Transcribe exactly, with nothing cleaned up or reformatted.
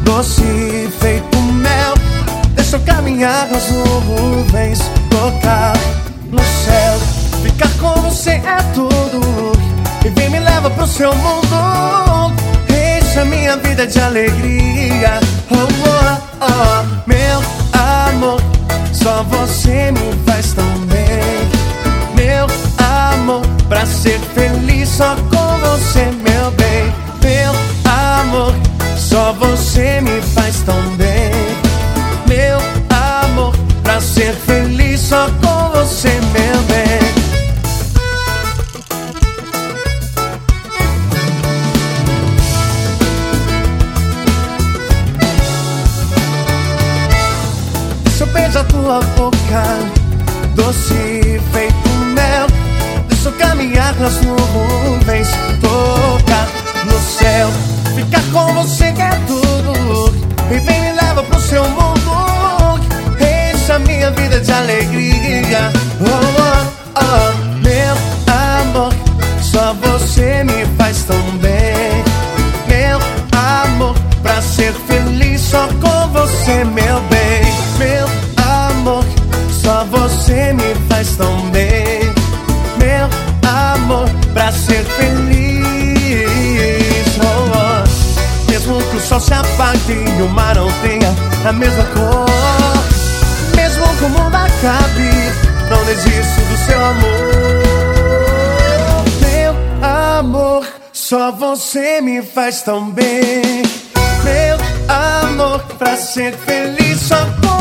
doce feito mel. Deixa eu caminhar nas nuvens, tocar no céu. Ficar com você é tudo, e vem me leva pro seu mundo. Enche a minha vida de alegria. Oh, oh, oh. Meu amor, só você me faz tão bem. Meu amor, pra ser feliz só com você, meu bem. Meu amor, só você me faz tão bem. Meu amor, pra ser feliz só com você, meu bem. Deixa eu beijar tua boca, doce feito mel. Deixa eu caminhar nas nuvens, tocar no céu. Ficar com você é tudo, e vem me leva pro seu mundo. Enche a minha vida de alegria. Oh, oh, oh. Meu amor, só você me faz tão bem. Meu amor, pra ser feliz só com você, meu bem. Meu amor, só você me faz tão bem. Meu amor, pra ser feliz. Oh, oh. Mesmo que o sol se apague e o mar não tenha a mesma cor, mesmo que o mundo acabe, não desisto do seu amor. Meu amor, só você me faz tão bem. Meu amor, pra ser feliz só com